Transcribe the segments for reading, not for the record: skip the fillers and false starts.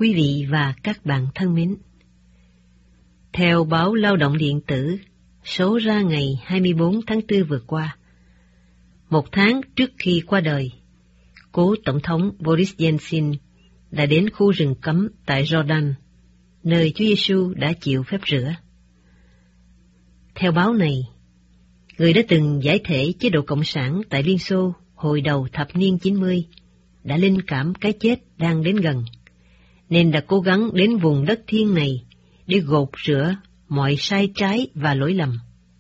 Quý vị và các bạn thân mến, theo báo Lao động điện tử số ra ngày 24 tháng 4 vừa qua, một tháng trước khi qua đời, cố Tổng thống Boris Yeltsin đã đến khu rừng cấm tại Jordan, nơi Chúa Giêsu đã chịu phép rửa. Theo báo này, người đã từng giải thể chế độ Cộng sản tại Liên Xô hồi đầu thập niên 90 đã linh cảm cái chết đang đến gần, nên đã cố gắng đến vùng đất thiêng này để gột rửa mọi sai trái và lỗi lầm.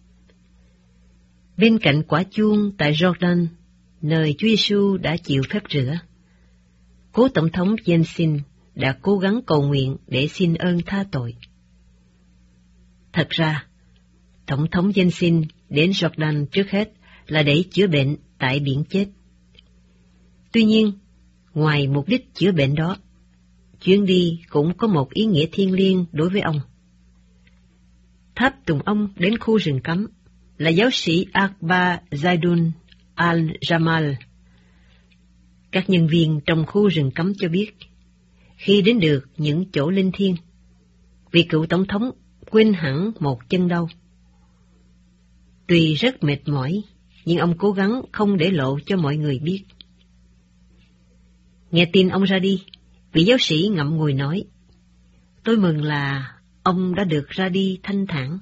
Bên cạnh quả chuông tại Jordan, nơi Chúa Giêsu đã chịu phép rửa, cố Tổng thống Yeltsin đã cố gắng cầu nguyện để xin ơn tha tội. Thật ra, Tổng thống Yeltsin đến Jordan trước hết là để chữa bệnh tại biển chết. Tuy nhiên, ngoài mục đích chữa bệnh đó, chuyến đi cũng có một ý nghĩa thiêng liêng đối với ông. Tháp tùng ông đến khu rừng cấm là giáo sĩ Akbar Zaidun al-Jamal. Các nhân viên trong khu rừng cấm cho biết, khi đến được những chỗ linh thiêng, vị cựu tổng thống quên hẳn một chân đau. Tuy rất mệt mỏi, nhưng ông cố gắng không để lộ cho mọi người biết. Nghe tin ông ra đi, vị giáo sĩ ngậm ngùi nói, tôi mừng là ông đã được ra đi thanh thản.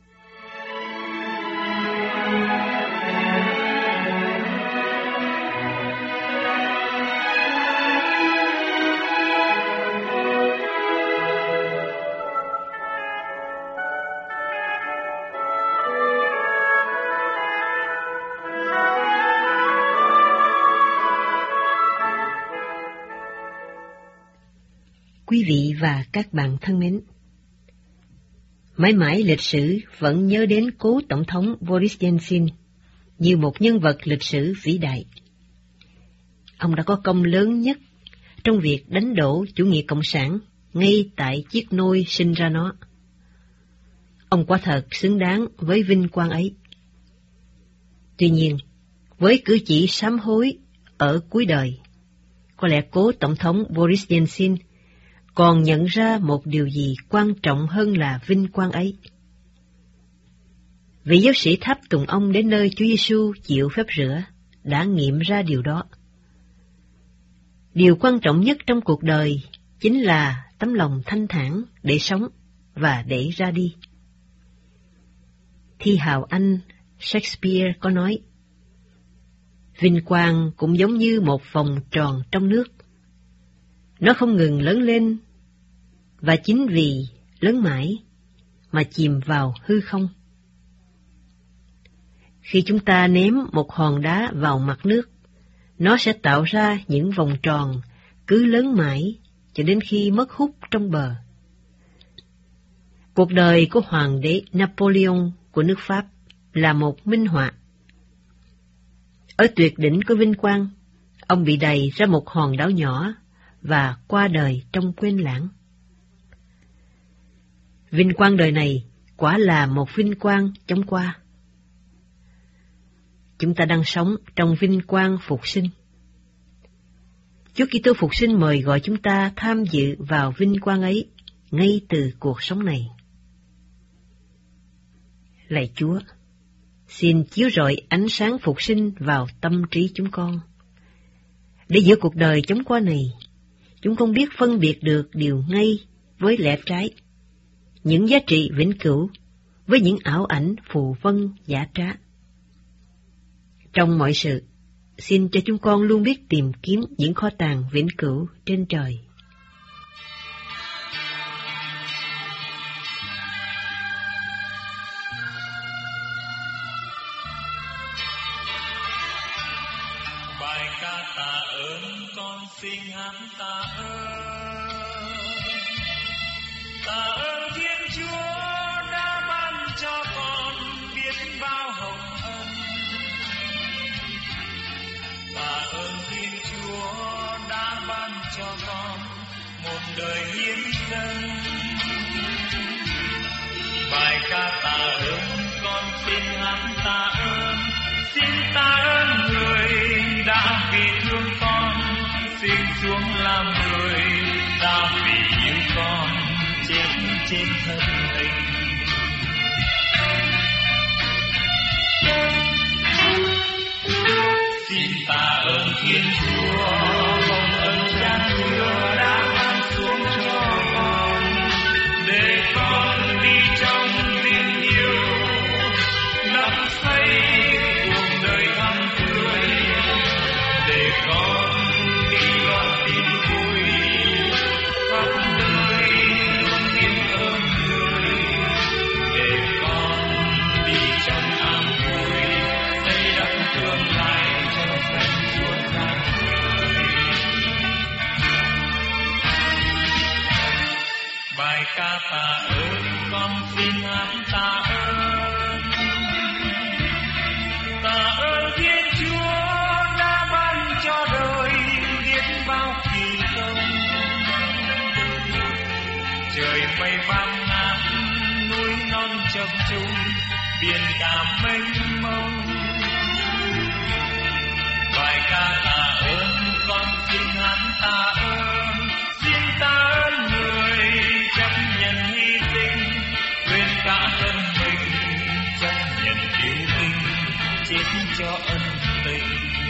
Quý vị và các bạn thân mến, mãi mãi lịch sử vẫn nhớ đến cố Tổng thống Boris Yeltsin như một nhân vật lịch sử vĩ đại. Ông đã có công lớn nhất trong việc đánh đổ chủ nghĩa cộng sản ngay tại chiếc nôi sinh ra nó. Ông quả thật xứng đáng với vinh quang ấy. Tuy nhiên, với cử chỉ sám hối ở cuối đời, có lẽ cố Tổng thống Boris Yeltsin còn nhận ra một điều gì quan trọng hơn là vinh quang ấy. Vị giáo sĩ tháp tùng ông đến nơi Chúa Giêsu chịu phép rửa đã nghiệm ra điều đó. Điều quan trọng nhất trong cuộc đời chính là tấm lòng thanh thản để sống và để ra đi. Thi hào Anh Shakespeare có nói, vinh quang cũng giống như một vòng tròn trong nước. Nó không ngừng lớn lên, và chính vì lớn mãi mà chìm vào hư không. Khi chúng ta ném một hòn đá vào mặt nước, nó sẽ tạo ra những vòng tròn cứ lớn mãi cho đến khi mất hút trong bờ. Cuộc đời của Hoàng đế Napoleon của nước Pháp là một minh họa. Ở tuyệt đỉnh của vinh quang, ông bị đày ra một hòn đảo nhỏ và qua đời trong quên lãng. Vinh quang đời này quả là một vinh quang chóng qua. Chúng ta đang sống trong vinh quang phục sinh. Chúa Kitô phục sinh mời gọi chúng ta tham dự vào vinh quang ấy ngay từ cuộc sống này. Lạy Chúa, xin chiếu rọi ánh sáng phục sinh vào tâm trí chúng con, để giữa cuộc đời chóng qua này, chúng con biết phân biệt được điều ngay với lẽ trái, những giá trị vĩnh cửu với những ảo ảnh phù vân giả trá. Trong mọi sự, xin cho chúng con luôn biết tìm kiếm những kho tàng vĩnh cửu trên trời. Bài ca tạ ơn con xin hát tạ ơn. Tạ ơn Thiên Chúa đã ban cho con biết bao hồng ân. Tạ ơn Thiên Chúa đã ban cho con một đời hiến dâng. Bài ca tạ ơn con xin hát tạ ơn. Xin tạ ơn người đã vì thương con, xin xuống làm người đã vì trên thân tình. Xin tạ ơn Thiên Chúa, hồng ân chan chứa đã ban xuống cho con, để con đi trong tình yêu, lấp xây cuộc đời thắm tươi, để con đi loan tin vui, khắp nơi luôn biết ơn người, để con đi trong an vui, xây đắp tương lai cho danh Chúa ra người. Bài ca tạ ơn con xin hát tạ ơn. Tạ ơn Thiên Chúa đã ban cho đời biết bao kỳ công. Trời mây vàng ngát, núi non chập trùng, biển cả mênh mông. Bài ca tạ ơn con xin hát tạ ơn. Xin tạ ơn người chấp nhận hy sinh, quên cả thân mình chấp nhận yêu tinh, chết cho ân tình.